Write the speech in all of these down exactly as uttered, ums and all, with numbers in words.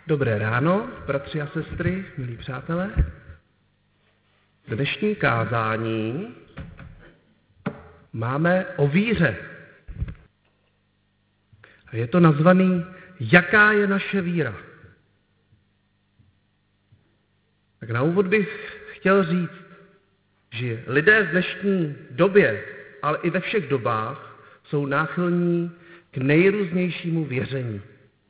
Dobré ráno, bratři a sestry, milí přátelé. Dnešní kázání máme o víře. Je to nazvaný Jaká je naše víra? Tak na úvod bych chtěl říct, že lidé v dnešní době, ale i ve všech dobách, jsou náchylní k nejrůznějšímu věření.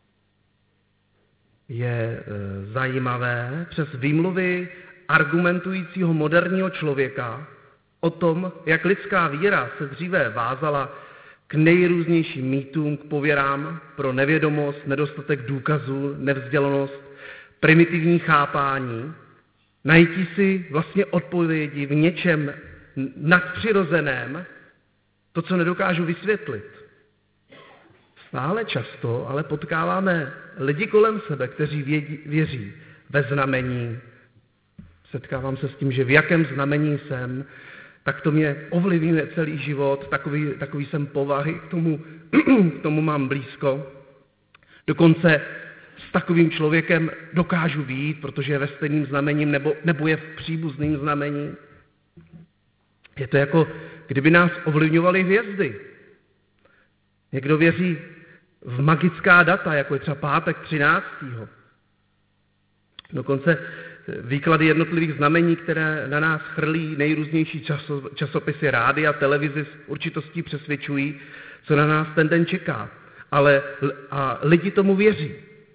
Je e, zajímavé přes výmluvy argumentujícího moderního člověka o tom, jak lidská víra se dříve vázala k nejrůznějším mýtům, k pověrám pro nevědomost, nedostatek důkazů, nevzdělanost, primitivní chápání, najít si vlastně odpovědi v něčem nadpřirozeném, to, co nedokážu vysvětlit. Stále často ale potkáváme lidi kolem sebe, kteří vědí, věří ve znamení. Setkávám se s tím, že v jakém znamení jsem, tak to mě ovlivňuje celý život, takový, takový jsem povahy, k tomu, k tomu mám blízko. Dokonce s takovým člověkem dokážu vyjít, protože je ve stejným znamením nebo, nebo je v příbuzným znamení. Je to jako, kdyby nás ovlivňovaly hvězdy. Někdo věří v magická data, jako je třeba pátek třináctého Dokonce výklady jednotlivých znamení, které na nás chrlí nejrůznější časo, časopisy, rádia, televizi s určitostí přesvědčují, co na nás ten den čeká. Ale a lidi tomu věří.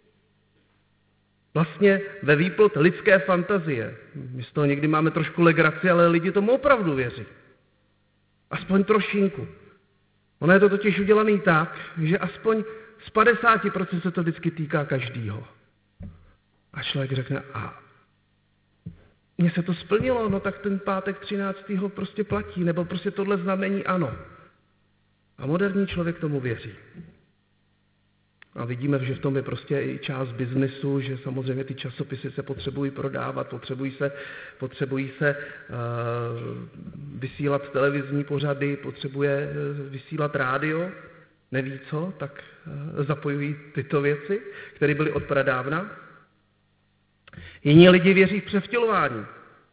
Vlastně ve výplod lidské fantazie. My z toho někdy máme trošku legraci, ale lidi tomu opravdu věří. Aspoň trošinku. Ono je to totiž udělaný tak, že aspoň z padesát procent se to vždycky týká každýho. A člověk řekne, a mně se to splnilo, no tak ten pátek třináctého prostě platí, nebo prostě tohle znamení ano. A moderní člověk tomu věří. A vidíme, že v tom je prostě i část biznesu, že samozřejmě ty časopisy se potřebují prodávat, potřebují se, potřebují se uh, vysílat televizní pořady, potřebuje uh, vysílat rádio, neví co, tak uh, zapojují tyto věci, které byly od pradávna. Jiní lidi věří v převtělování.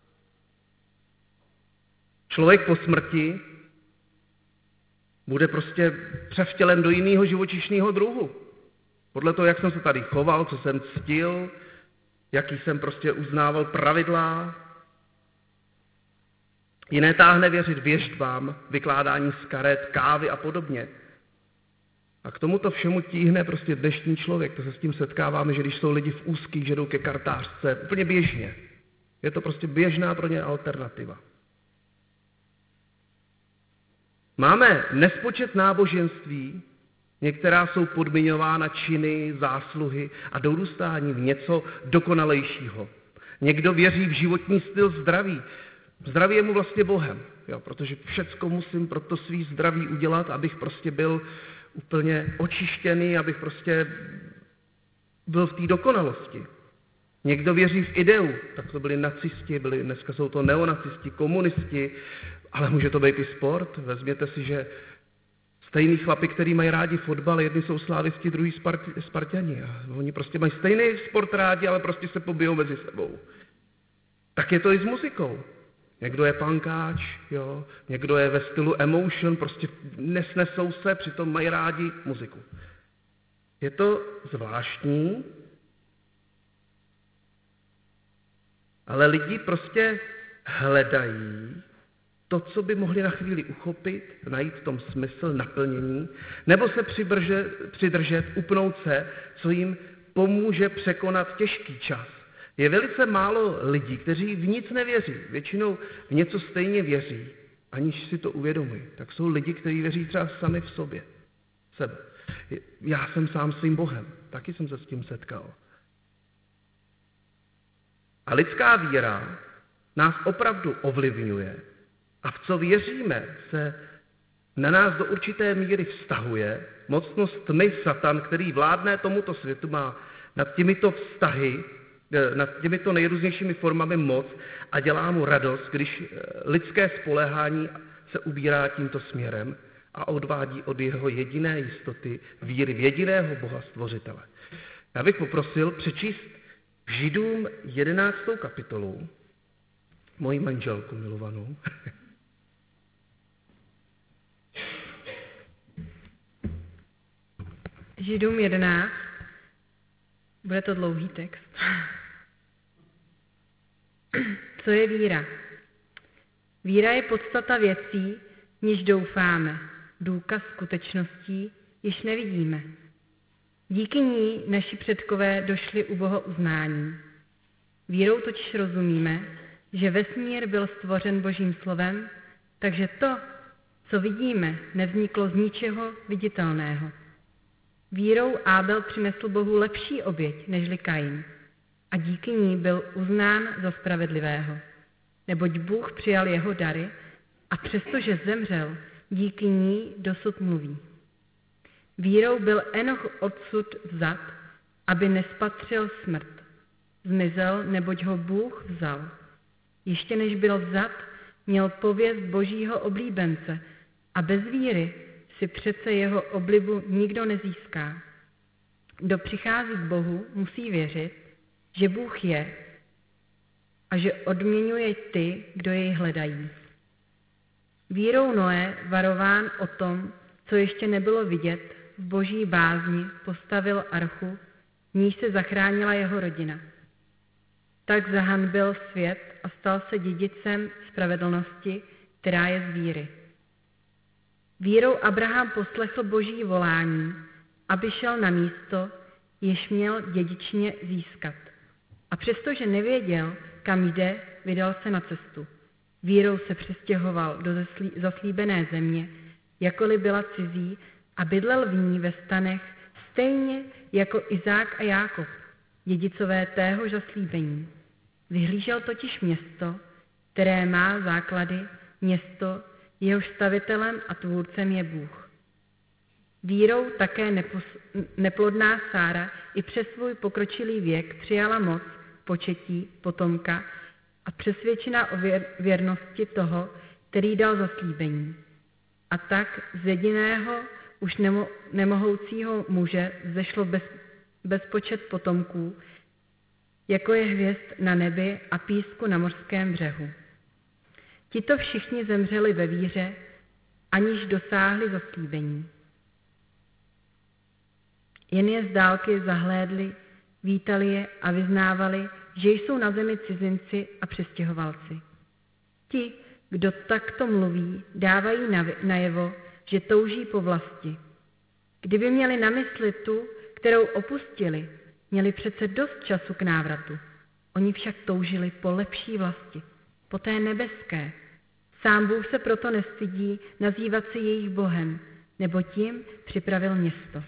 Člověk po smrti bude prostě převtělen do jiného živočišného druhu. Podle toho, jak jsem se tady choval, co jsem ctil, jaký jsem prostě uznával pravidla. Jiné táhne věřit věštbám, vykládání z karet, kávy a podobně. A k tomuto všemu tíhne prostě dnešní člověk. To se s tím setkáváme, že když jsou lidi v úzkých, že jdou ke kartářce, úplně běžně. Je to prostě běžná pro ně alternativa. Máme nespočet náboženství, některá jsou podmiňována činy, zásluhy a dorůstání v něco dokonalejšího. Někdo věří v životní styl zdraví. Zdraví je mu vlastně Bohem, jo, protože všecko musím pro to svý zdraví udělat, abych prostě byl úplně očištěný, abych prostě byl v té dokonalosti. Někdo věří v ideu, tak to byli nacisti, byli, dneska jsou to neonacisti, komunisti, ale může to být i sport. Vezměte si, že stejný chlapi, který mají rádi fotbal, jedni jsou slávisti, druhý Spart- Spartani. A oni prostě mají stejný sport rádi, ale prostě se pobijou mezi sebou. Tak je to i s muzikou. Někdo je punkáč, jo, někdo je ve stylu emotion, prostě nesnesou se, přitom mají rádi muziku. Je to zvláštní, ale lidi prostě hledají to, co by mohli na chvíli uchopit, najít v tom smysl, naplnění, nebo se přidržet, přidržet, upnout se, co jim pomůže překonat těžký čas. Je velice málo lidí, kteří v nic nevěří. Většinou v něco stejně věří, aniž si to uvědomují. Tak jsou lidi, kteří věří třeba sami v sobě. Sebe. Já jsem sám svým Bohem. Taky jsem se s tím setkal. A lidská víra nás opravdu ovlivňuje a v co věříme se na nás do určité míry vztahuje. Mocnost tmy Satan, který vládne tomuto světu, má nad těmito vztahy, nad těmito nejrůznějšími formami moc a dělá mu radost, když lidské spoléhání se ubírá tímto směrem a odvádí od jeho jediné jistoty víry v jediného Boha Stvořitele. Já bych poprosil přečíst Židům jedenáctou kapitolu, moji manželku milovanou. Židům jedenáct. Bude to dlouhý text. Co je víra? Víra je podstata věcí, níž doufáme, důkaz skutečností, již nevidíme. Díky ní naši předkové došli u Boha uznání. Vírou totiž rozumíme, že vesmír byl stvořen Božím slovem, takže to, co vidíme, nevzniklo z ničeho viditelného. Vírou Ábel přinesl Bohu lepší oběť nežli Kain a díky ní byl uznán za spravedlivého, neboť Bůh přijal jeho dary a přestože zemřel, díky ní dosud mluví. Vírou byl Enoch odsud vzat, aby nespatřil smrt. Zmizel, neboť ho Bůh vzal. Ještě než byl vzat, měl pověst Božího oblíbence a bez víry si přece jeho oblibu nikdo nezíská. Kdo přichází k Bohu, musí věřit, že Bůh je a že odměňuje ty, kdo jej hledají. Vírou Noé, varován o tom, co ještě nebylo vidět, v Boží bázni postavil archu, v níž se zachránila jeho rodina. Tak zahanbil svět a stal se dědicem spravedlnosti, která je z víry. Vírou Abraham poslechl Boží volání, aby šel na místo, jež měl dědičně získat. A přestože nevěděl, kam jde, vydal se na cestu. Vírou se přestěhoval do zaslíbené země, jakkoliv byla cizí, a bydlel v ní ve stanech, stejně jako Izák a Jákob, dědicové téhož zaslíbení. Vyhlížel totiž město, které má základy, město, jehož stavitelem a tvůrcem je Bůh. Vírou také nepos- neplodná Sára i přes svůj pokročilý věk přijala moc, početí, potomka a přesvědčená o věr- věrnosti toho, který dal zaslíbení. A tak z jediného už nemo- nemohoucího muže vzešlo bez, bezpočet potomků, jako je hvězd na nebi a písku na mořském břehu. Tito všichni zemřeli ve víře, aniž dosáhli zaslíbení. Jen je z dálky zahlédli, vítali je a vyznávali, že jsou na zemi cizinci a přistěhovalci. Ti, kdo takto mluví, dávají najevo, že touží po vlasti. Kdyby měli na mysli tu, kterou opustili, měli přece dost času k návratu. Oni však toužili po lepší vlasti, po té nebeské. Sám Bůh se proto nestydí nazývat se jejich Bohem, nebo tím připravil město.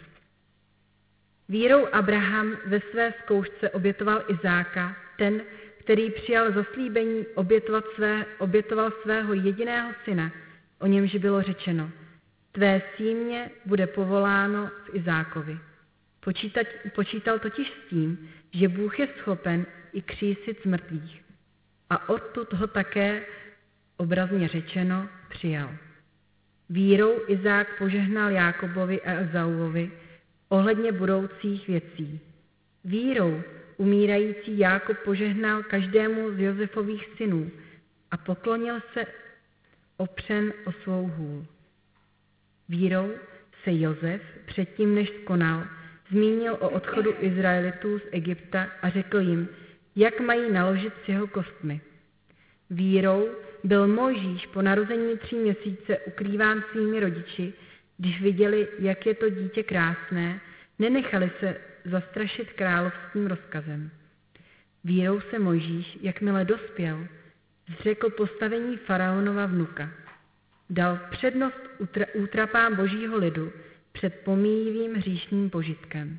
Vírou Abraham ve své zkoušce obětoval Izáka, ten, který přijal zaslíbení obětovat své, obětoval svého jediného syna, o němž bylo řečeno, tvé símě bude povoláno v Izákovi. Počítat, počítal totiž s tím, že Bůh je schopen i křísit z mrtvých. A odtud ho také, obrazně řečeno, přijal. Vírou Izák požehnal Jákobovi a Ezauovi ohledně budoucích věcí. Vírou umírající Jákob požehnal každému z Josefových synů a poklonil se opřen o svou hůl. Vírou se Josef předtím, než skonal, zmínil o odchodu Izraelitů z Egypta a řekl jim, jak mají naložit s jeho kostmi. Vírou byl Mojžíš po narození tří měsíce ukrýván svými rodiči, když viděli, jak je to dítě krásné, nenechali se zastrašit královským rozkazem. Vírou se Mojžíš, jakmile dospěl, zřekl postavení faraonova vnuka. Dal přednost útra- útrapám božího lidu před pomíjivým hříšným požitkem.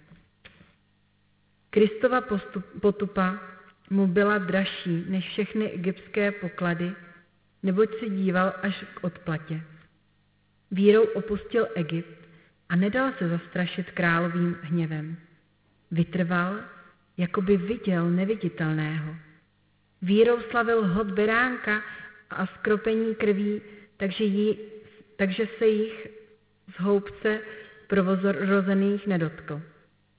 Kristova postup, potupa mu byla dražší než všechny egyptské poklady, neboť se díval až k odplatě. Vírou opustil Egypt a nedal se zastrašit královým hněvem. Vytrval, jako by viděl neviditelného. Vírou slavil hod beránka a skropení krví, takže, jí, takže se jich z houbce prvorozených nedotkl.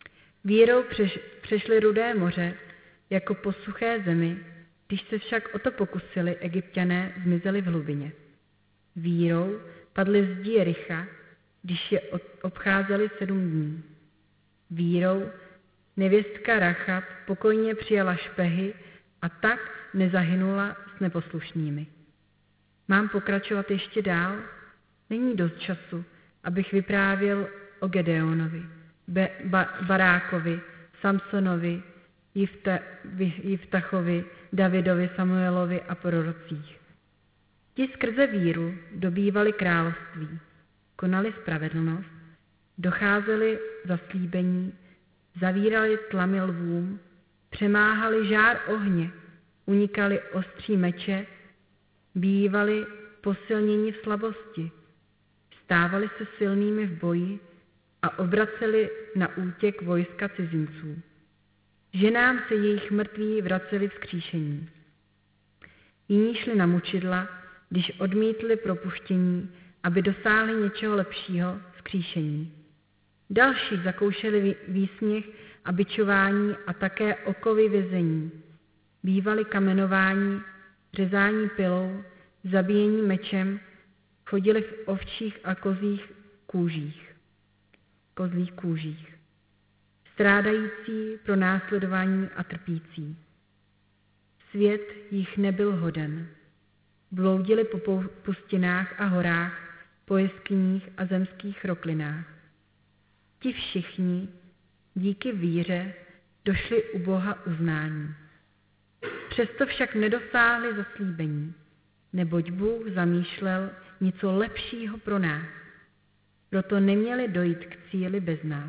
Vírou přeš, přešli Rudé moře jako po suché zemi, když se však o to pokusili, Egypťané zmizeli v hlubině. Vírou padli zdi Jericha, když je obcházeli sedm dní. Vírou nevěstka Rachab pokojně přijala špehy a tak nezahynula s neposlušnými. Mám pokračovat ještě dál? Není dost času, abych vyprávěl o Gedeonovi, Be- ba- Barákovi, Samsonovi, Jifta- Jiftachovi, Davidovi, Samuelovi a prorocích. Ti skrze víru dobývali království, konali spravedlnost, docházeli zaslíbení, zavírali tlamy lvům, přemáhali žár ohně, unikali ostří meče, bývali posilněni v slabosti, stávali se silnými v boji a obraceli na útěk vojska cizinců. Ženám se jejich mrtví vraceli vzkříšení. Jiní šli na mučidla, když odmítli propuštění, aby dosáhli něčeho lepšího, vzkříšení. Další zakoušeli výsměch a bičování a také okovy vězení. Bývali kamenování, řezání pilou, zabíjení mečem, chodili v ovčích a kozích kůžích, kozlých kůžích. Strádající, pronásledování a trpící. Svět jich nebyl hoden. Bloudili po pustinách a horách, po jeskyních a zemských roklinách. Ti všichni díky víře došli u Boha uznání. Přesto však nedosáhli zaslíbení, neboť Bůh zamýšlel něco lepšího pro nás. Proto neměli dojít k cíli bez nás.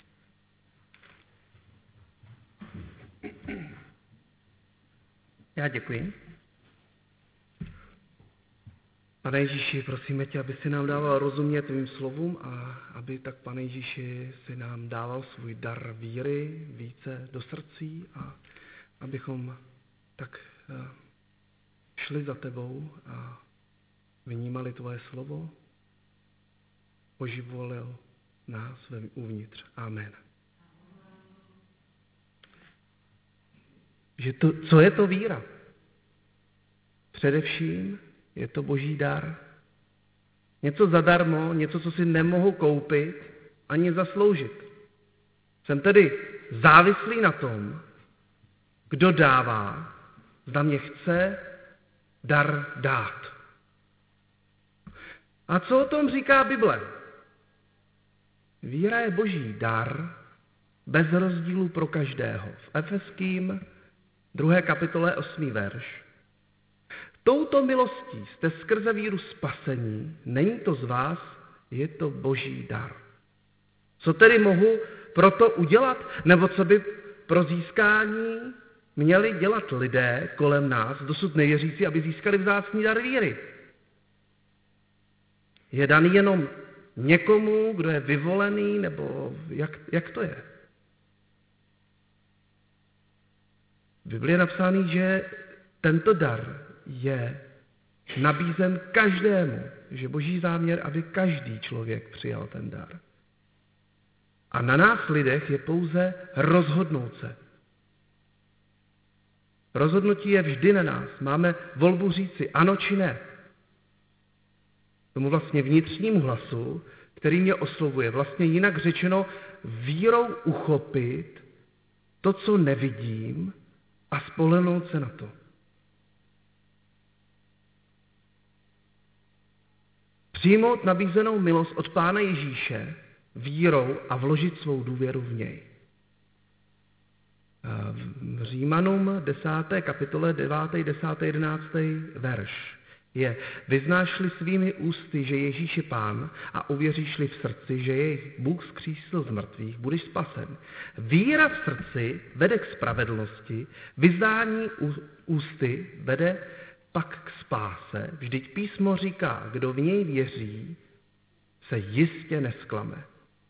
Já děkuji. Pane Ježíši, prosíme tě, aby si nám dával rozumět tvým slovům a aby tak, Pane Ježíši, si nám dával svůj dar víry více do srdcí a abychom tak šli za tebou a vnímali tvoje slovo, oživolil nás uvnitř. Amen. Že to, co je to víra? Především je to boží dar. Něco zadarmo, něco, co si nemohu koupit ani zasloužit. Jsem tedy závislý na tom, kdo dává, zda mě chce dar dát. A co o tom říká Bible? Víra je boží dar, bez rozdílu pro každého. V Efeským druhé kapitole osmý verš. Touto milostí jste skrze víru spasení, není to z vás, je to boží dar. Co tedy mohu proto udělat, nebo co by pro získání měli dělat lidé kolem nás, dosud nevěřící, aby získali vzácný dar víry? Je daný jenom někomu, kdo je vyvolený, nebo jak, jak to je? V Biblii je napsáno, že tento dar je nabízen každému, že boží záměr, aby každý člověk přijal ten dar. A na nás lidech je pouze rozhodnout se. Rozhodnutí je vždy na nás. Máme volbu říci ano či ne. Tomu vlastně vnitřnímu hlasu, který mě oslovuje, vlastně jinak řečeno vírou uchopit to, co nevidím a spolehnout se na to. Přijmout nabízenou milost od Pána Ježíše vírou a vložit svou důvěru v něj. V Římanům desáté kapitole devátý, desátý, jedenáctý verš je: vyznáš-li svými ústy, že Ježíš je Pán, a uvěříš-li v srdci, že jej Bůh vzkřísil z mrtvých, budeš spasen. Víra v srdci vede k spravedlnosti, vyznání ústy vede pak k spáse. Vždyť písmo říká, kdo v něj věří, se jistě nesklame.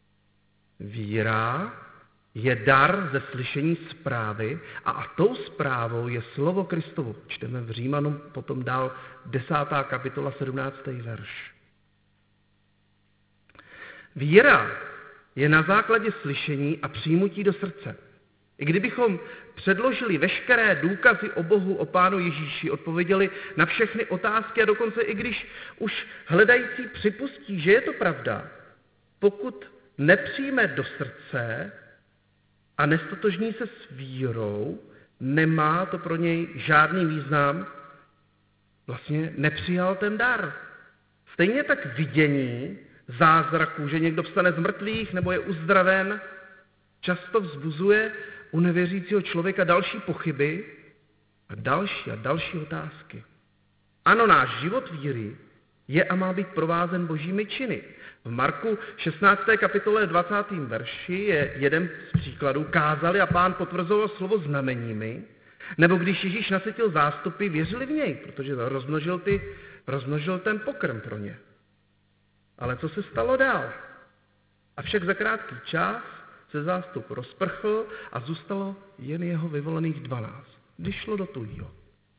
Víra je dar ze slyšení zprávy a, a tou zprávou je slovo Kristovo. Čteme v Římanům potom dál desátá kapitola sedmnáctý verš. Víra je na základě slyšení a přijmutí do srdce. I kdybychom předložili veškeré důkazy o Bohu, o Pánu Ježíši, odpověděli na všechny otázky a dokonce i když už hledající připustí, že je to pravda, pokud nepřijme do srdce a nestotožní se s vírou, nemá to pro něj žádný význam, vlastně nepřijal ten dar. Stejně tak vidění zázraků, že někdo vstane z mrtvých nebo je uzdraven, často vzbuzuje u nevěřícího člověka další pochyby a další a další otázky. Ano, náš život víry je a má být provázen božími činy. V Marku šestnácté kapitole dvacátém verši je jeden z příkladů. Kázali a Pán potvrzoval slovo znameními, nebo když Ježíš nasytil zástupy, věřili v něj, protože rozmnožil, ty, rozmnožil ten pokrm pro ně. Ale co se stalo dál? Avšak za krátký čas se zástup rozprchl a zůstalo jen jeho vyvolených dvanáct, když šlo do tujího.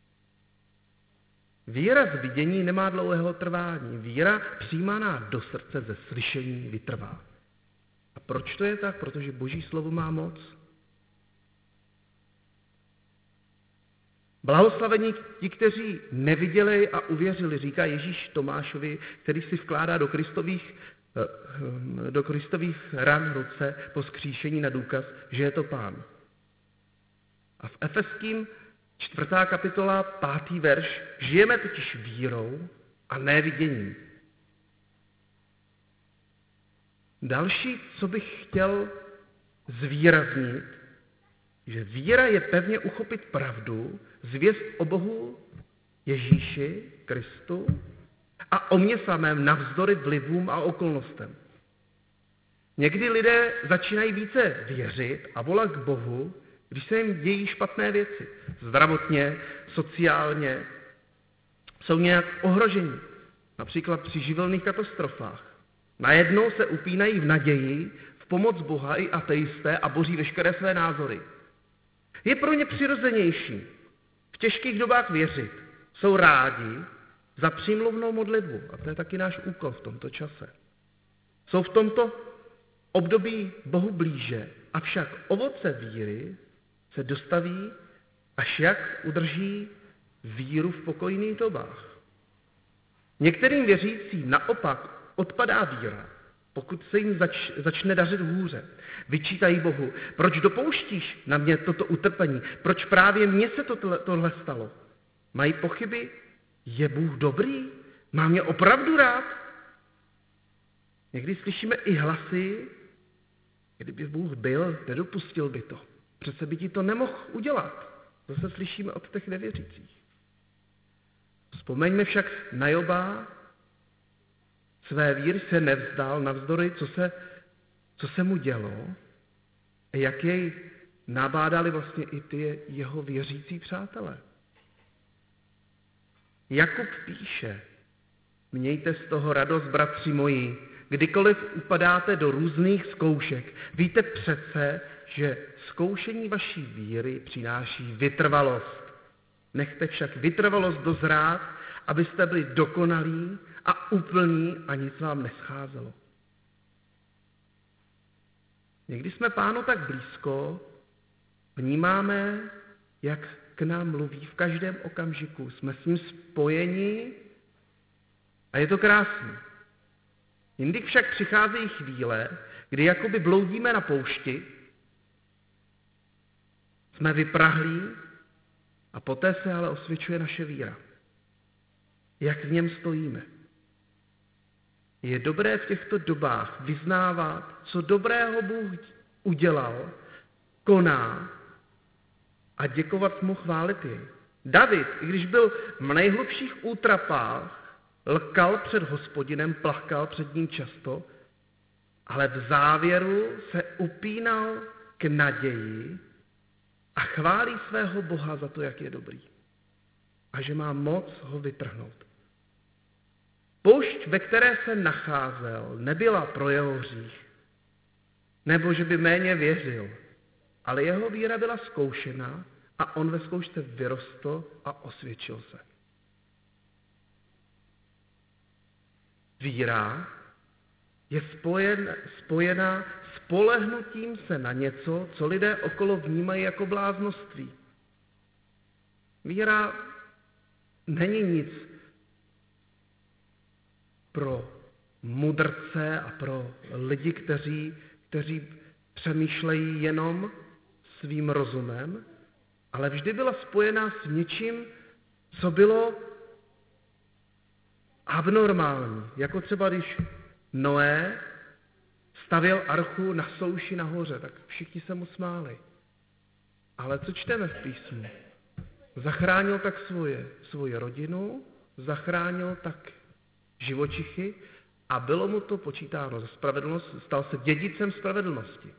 Víra z vidění nemá dlouhého trvání. Víra přijímaná do srdce ze slyšení vytrvá. A proč to je tak? Protože Boží slovo má moc. Blahoslavení ti, kteří neviděli a uvěřili, říká Ježíš Tomášovi, který si vkládá do Kristových, do Kristových ran ruce po vzkříšení na důkaz, že je to Pán. A v Efeským čtvrtá kapitola, pátý verš, žijeme totiž vírou a ne viděním. Další, co bych chtěl zvýraznit, že víra je pevně uchopit pravdu, zvěst o Bohu Ježíši Kristu a o mně samém navzdory vlivům a okolnostem. Někdy lidé začínají více věřit a volat k Bohu, když se jim dějí špatné věci. Zdravotně, sociálně, jsou nějak ohrožení. Například při živelných katastrofách. Najednou se upínají v naději, v pomoc Boha i ateisté a boří veškeré své názory. Je pro ně přirozenější v těžkých dobách věřit. Jsou rádi za přímluvnou modlitbu. A to je taky náš úkol v tomto čase. Jsou v tomto období Bohu blíže, avšak ovoce víry se dostaví, až jak udrží víru v pokojných dobách. Některým věřícím naopak odpadá víra, pokud se jim zač, začne dařit hůře. Vyčítají Bohu, proč dopouštíš na mě toto utrpení, proč právě mně se to, tohle stalo. Mají pochyby, je Bůh dobrý, má mě opravdu rád. Někdy slyšíme i hlasy, kdyby Bůh byl, nedopustil by to. Přece by ti to nemohl udělat. Zase slyšíme od těch nevěřících. Vzpomeňme však na Joba, své víry se nevzdal navzdory, co se, co se mu dělo, a jak jej nabádali vlastně i ty jeho věřící přátelé. Jakub píše, mějte z toho radost, bratři moji, kdykoliv upadáte do různých zkoušek. Víte přece, že zkoušení vaší víry přináší vytrvalost. Nechte však vytrvalost dozrát, abyste byli dokonalí a úplní a nic vám nescházelo. Někdy jsme Pánu tak blízko, vnímáme, jak k nám mluví v každém okamžiku. Jsme s ním spojeni a je to krásné. Jindy však přicházejí chvíle, kdy jakoby bloudíme na poušti, jsme vyprahlí a poté se ale osvědčuje naše víra. Jak v něm stojíme. Je dobré v těchto dobách vyznávat, co dobrého Bůh udělal, koná a děkovat mu, chválit jej. David, i když byl v nejhlubších útrapách, lkal před Hospodinem, plakal před ním často, ale v závěru se upínal k naději a chválí svého Boha za to, jak je dobrý. A že má moc ho vytrhnout. Poušť, ve které se nacházel, nebyla pro jeho hřích, nebo že by méně věřil, ale jeho víra byla zkoušena a on ve zkoušce vyrostl a osvědčil se. Víra je spojen, spojená spolehnutím se na něco, co lidé okolo vnímají jako bláznoství. Víra není nic pro mudrce a pro lidi, kteří, kteří přemýšlejí jenom svým rozumem, ale vždy byla spojená s něčím, co bylo abnormální. Jako třeba když Noé stavěl archu na souši nahoře, tak všichni se mu smáli. Ale co čteme v písmu? Zachránil tak svoje, svoji rodinu, zachránil tak živočichy a bylo mu to počítáno za spravedlnost, stal se dědicem spravedlnosti.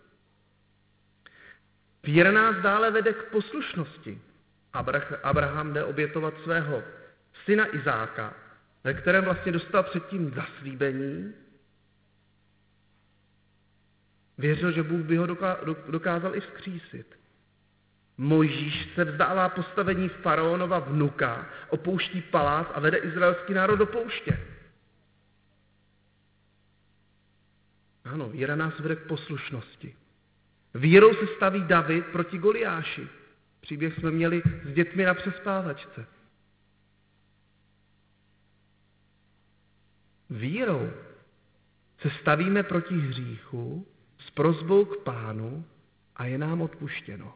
Víra nás dále vede k poslušnosti. Abraham jde obětovat svého syna Izáka, ve kterém vlastně dostal předtím zaslíbení. Věřil, že Bůh by ho dokázal i vzkřísit. Mojžíš se vzdává postavení faraonova vnuka, opouští palác a vede izraelský národ do pouště. Ano, víra nás vede k poslušnosti. Vírou se staví David proti Goliáši. Příběh jsme měli s dětmi na přespávačce. Vírou se stavíme proti hříchu s prosbou k Pánu a je nám odpuštěno.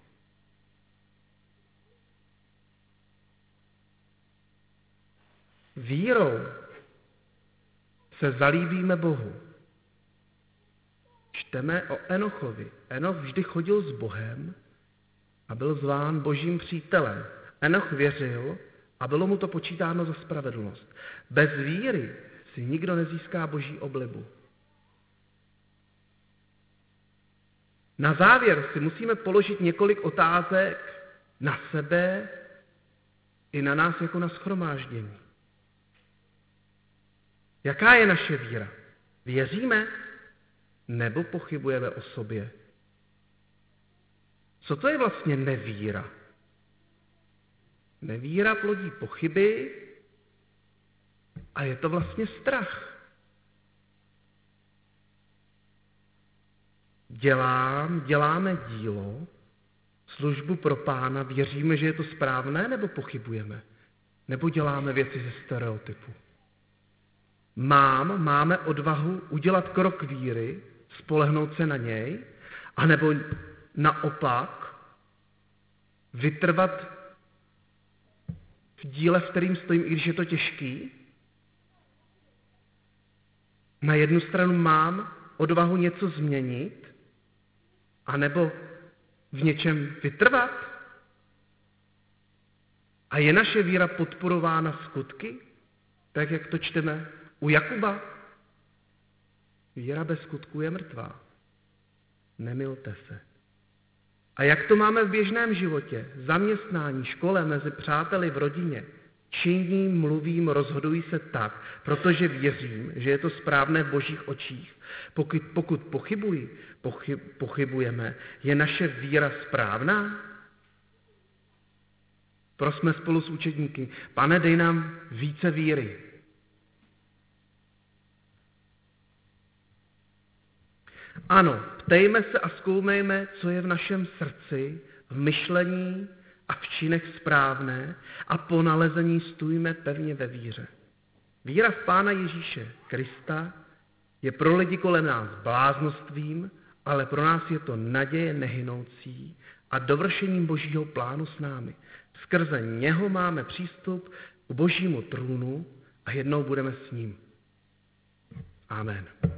Vírou se zalíbíme Bohu. Čteme o Enochovi. Enoch vždy chodil s Bohem a byl zván Božím přítelem. Enoch věřil a bylo mu to počítáno za spravedlnost. Bez víry si nikdo nezíská Boží oblibu. Na závěr si musíme položit několik otázek na sebe i na nás jako na shromáždění. Jaká je naše víra? Věříme nebo pochybujeme o sobě? Co to je vlastně nevíra? Nevíra plodí pochyby a je to vlastně strach. Dělám, děláme dílo, službu pro Pána, věříme, že je to správné, nebo pochybujeme? Nebo děláme věci ze stereotypu? Mám, máme odvahu udělat krok víry, spolehnout se na něj, anebo naopak vytrvat v díle, v kterým stojím, i když je to těžký? Na jednu stranu mám odvahu něco změnit, anebo v něčem vytrvat? A je naše víra podporována skutky, tak jak to čteme u Jakuba? Víra bez skutků je mrtvá. Nemilte se. A jak to máme v běžném životě? Zaměstnání, škole, mezi přáteli, v rodině. Činím, mluvím, rozhoduji se tak, protože věřím, že je to správné v Božích očích. Pokud, pokud pochybuji, pochyb, pochybujeme, je naše víra správná? Prosme spolu s učedníky, Pane, dej nám více víry. Ano, ptejme se a zkoumejme, co je v našem srdci, v myšlení a v činech správné a po nalezení stůjme pevně ve víře. Víra v Pána Ježíše Krista je pro lidi kolem nás bláznostvím, ale pro nás je to naděje nehynoucí a dovršením Božího plánu s námi. Skrze něho máme přístup k Božímu trůnu a jednou budeme s ním. Amen.